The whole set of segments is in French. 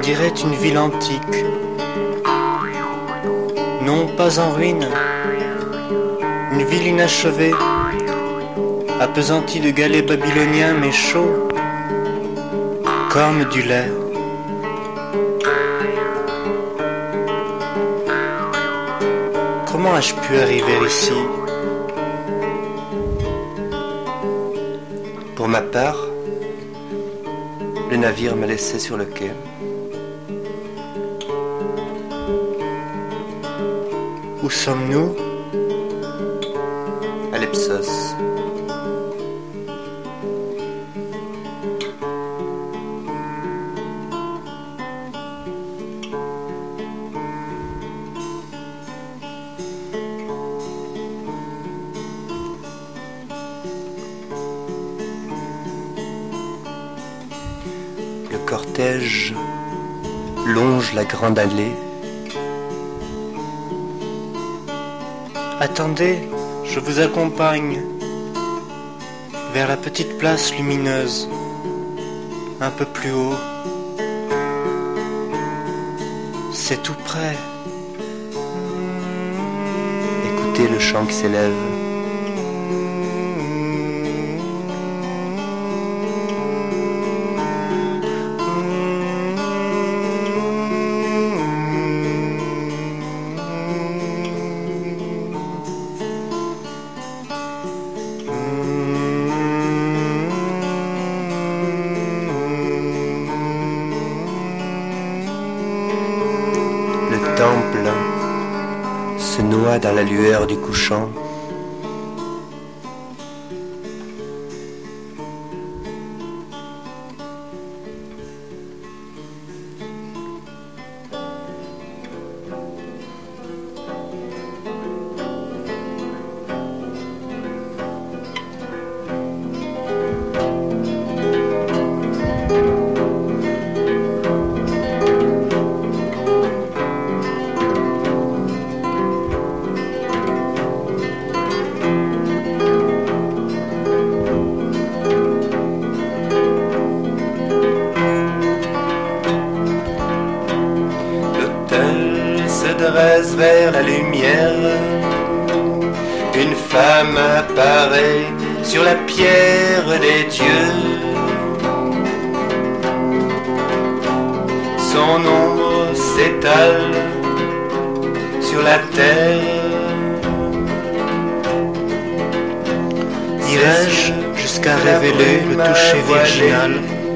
dirait une ville antique, non pas en ruine, une ville inachevée, appesantie de galets babyloniens mais chauds, comme du lait. Comment ai-je pu arriver ici? Pour ma part, le navire m'a laissé sur le quai. Où sommes-nous? À Lepsos. Le cortège longe la grande allée. Attendez, je vous accompagne vers la petite place lumineuse, un peu plus haut. C'est tout près. Écoutez le chant qui s'élève. Le temple se noie dans la lueur du couchant. Dresse vers la lumière, une femme apparaît sur la pierre des dieux. Son ombre s'étale sur la terre. Irai-je jusqu'à révéler le toucher virginal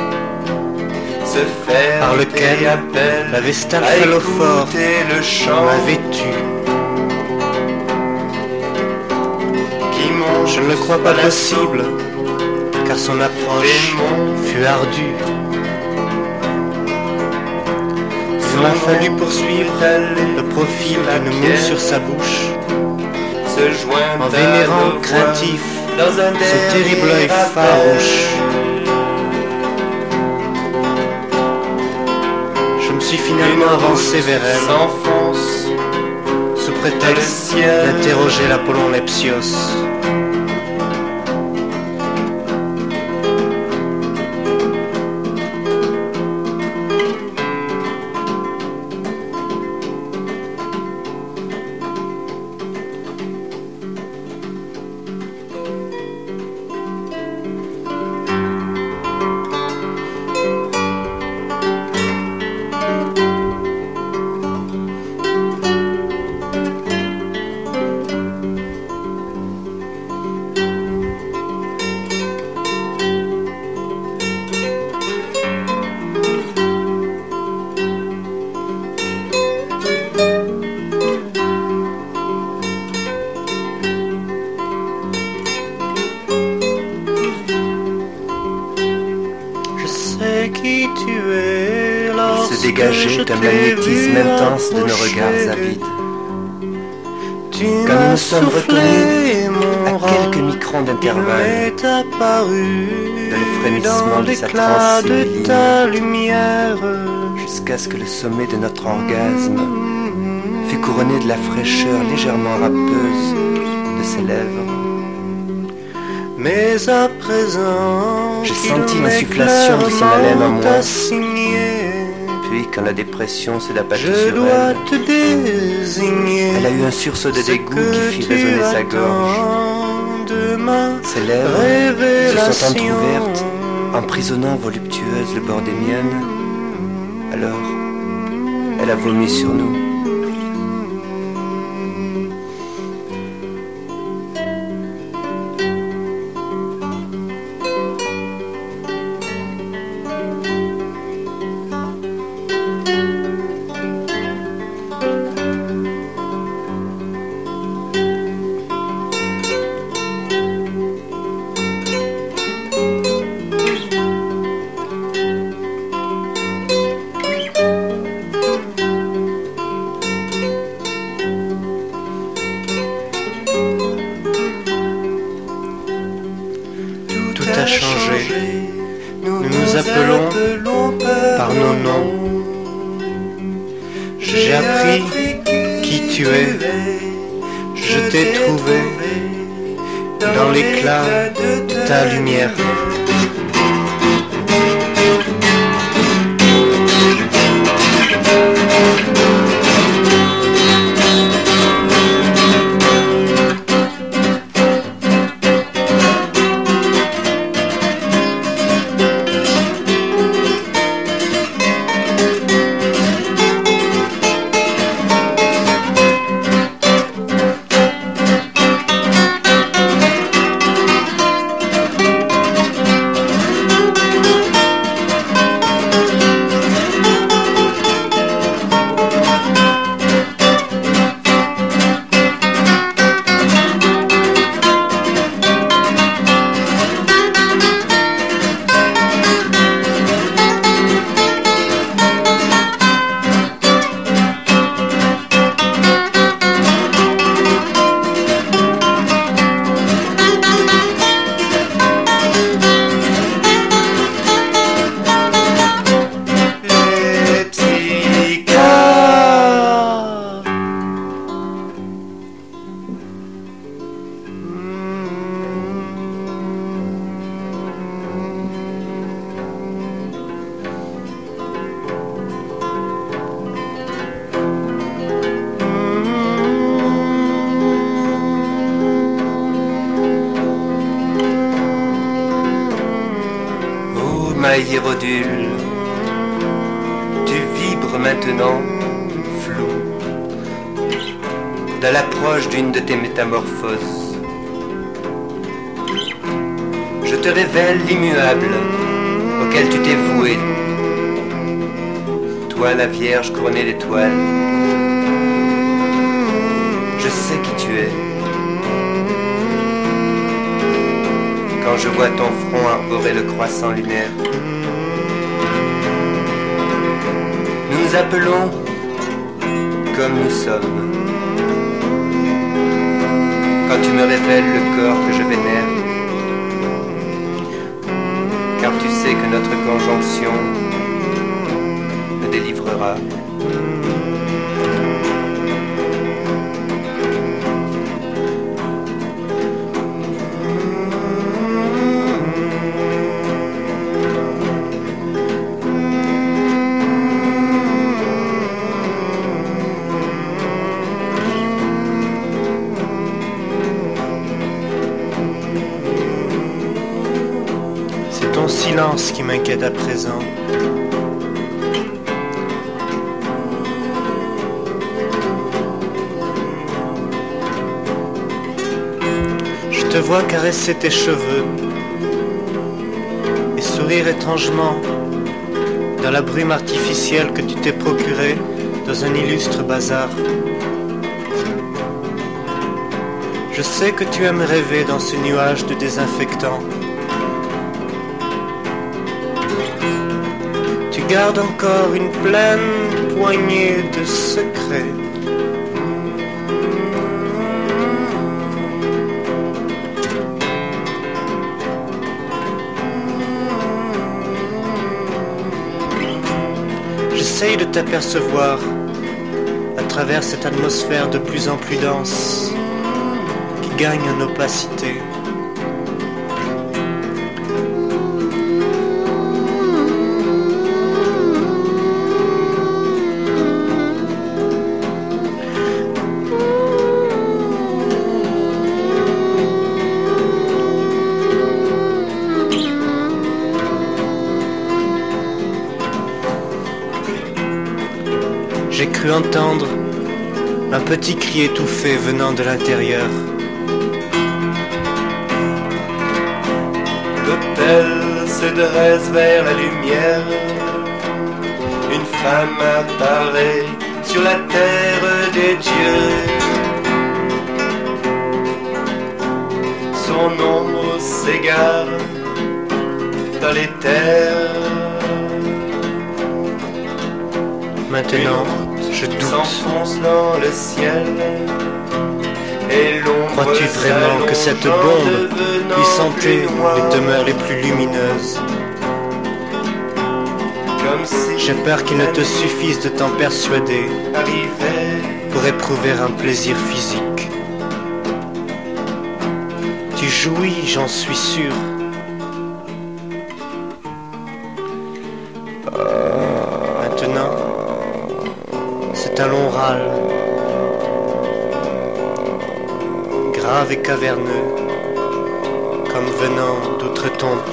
par lequel la Vestale phallophore m'a vêtu? Je ne le crois pas possible, car son approche fut ardue. Il m'a fallu poursuivre le profil d'une moue sur sa bouche, en vénérant craintif ce terrible œil farouche. Je me suis finalement avancé vers elle, sous prétexte d'interroger l'Apollon Lepsios. Qui tu es, il se dégageait un magnétisme intense de nos regards avides. Comme nous sommes retenus à quelques microns d'intervalle dans le frémissement de sa transe lumière, jusqu'à ce que le sommet de notre orgasme fût couronné de la fraîcheur légèrement râpeuse de ses lèvres. Mais à présent, j'ai senti l'insufflation de son haleine en moi, Puis, quand la dépression s'est abattue je sur dois elle, te désigner. elle a eu un sursaut de dégoût qui fit résonner sa gorge. Ses lèvres se sont entr'ouvertes, emprisonnant voluptueuse le bord des miennes. Alors, elle a vomi sur nous. Tout a changé. Nous nous appelons par nos noms. J'ai appris qui tu es. Je t'ai trouvé dans l'éclat de ta lumière. Hierodule, tu vibres maintenant, flou, dans l'approche d'une de tes métamorphoses. Je te révèle l'immuable auquel tu t'es voué, toi la Vierge couronnée d'étoiles. Je sais qui tu es. Quand je vois ton front arborer le croissant lunaire, nous nous appelons comme nous sommes. Quand tu me révèles le corps que je vénère, car tu sais que notre conjonction me délivrera. Ton silence qui m'inquiète à présent. Je te vois caresser tes cheveux et sourire étrangement dans la brume artificielle que tu t'es procurée dans un illustre bazar. Je sais que tu aimes rêver dans ce nuage de désinfectants. Garde encore une pleine poignée de secrets. J'essaye de t'apercevoir à travers cette atmosphère de plus en plus dense qui gagne en opacité. cru entendre un petit cri étouffé venant de l'intérieur. L'autel se dresse vers la lumière. Une femme apparaît sur la terre des dieux. Son ombre s'égare dans les terres. Maintenant, je doute. S'enfonce dans le ciel. Et l'ombre. Crois-tu vraiment que cette bombe puisse hanter les demeures les plus lumineuses? Comme si j'ai peur qu'il ne te suffise de t'en persuader pour éprouver un plaisir physique. Tu jouis, j'en suis sûr. Maintenant, c'est un long râle, grave et caverneux, comme venant d'outre-tombe.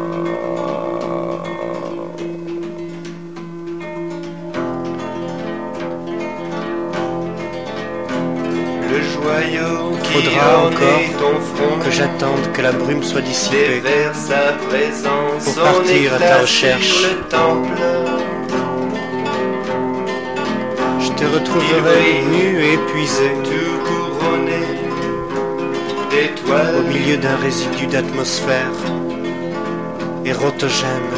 Il faudra encore que j'attende que la brume soit dissipée pour partir à ta recherche. Je te retrouverai nu et épuisé au milieu d'un résidu d'atmosphère érotogène.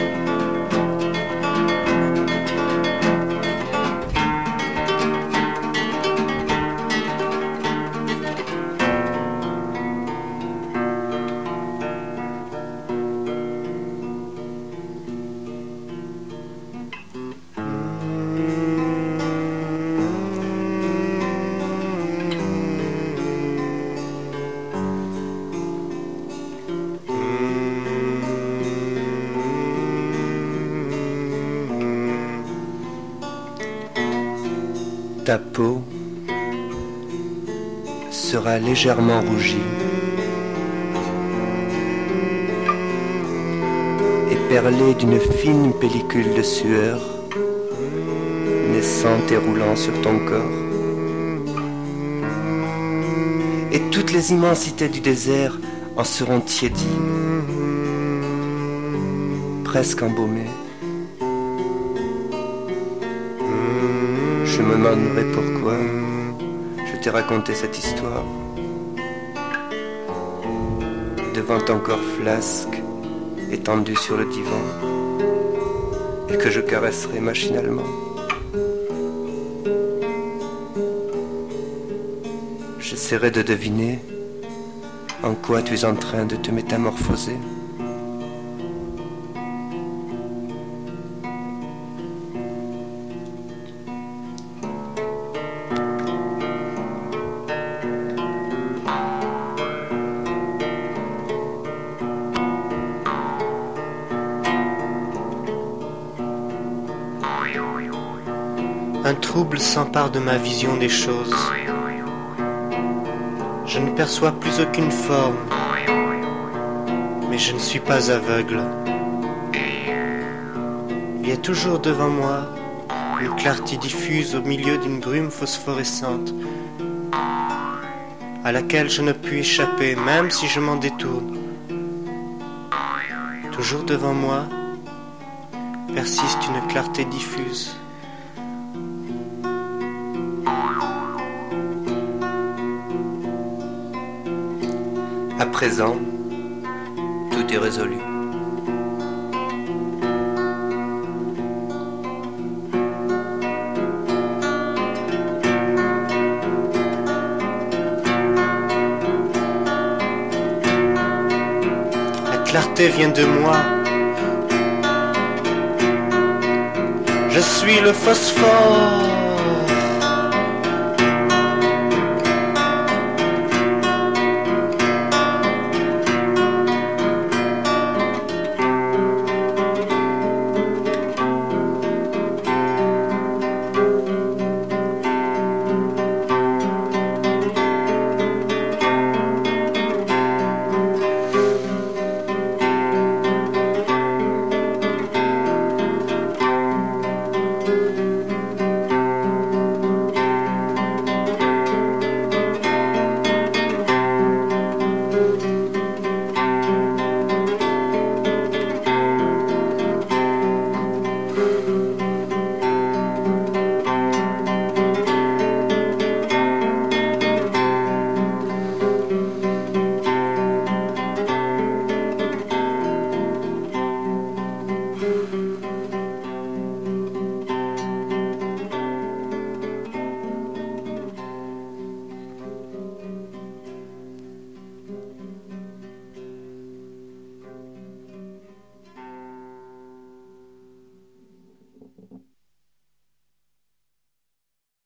Ta peau sera légèrement rougie et perlée d'une fine pellicule de sueur naissante et roulant sur ton corps. Et toutes les immensités du désert en seront tiédies, presque embaumées. Je me demanderai pourquoi je t'ai raconté cette histoire devant ton corps flasque étendu sur le divan et que je caresserai machinalement. J'essaierai de deviner en quoi tu es en train de te métamorphoser. Un trouble s'empare de ma vision des choses. Je ne perçois plus aucune forme, mais je ne suis pas aveugle. Il y a toujours devant moi une clarté diffuse au milieu d'une brume phosphorescente à laquelle je ne puis échapper même si je m'en détourne. Toujours devant moi persiste une clarté diffuse. À présent, tout est résolu. La clarté vient de moi. Je suis le phosphore.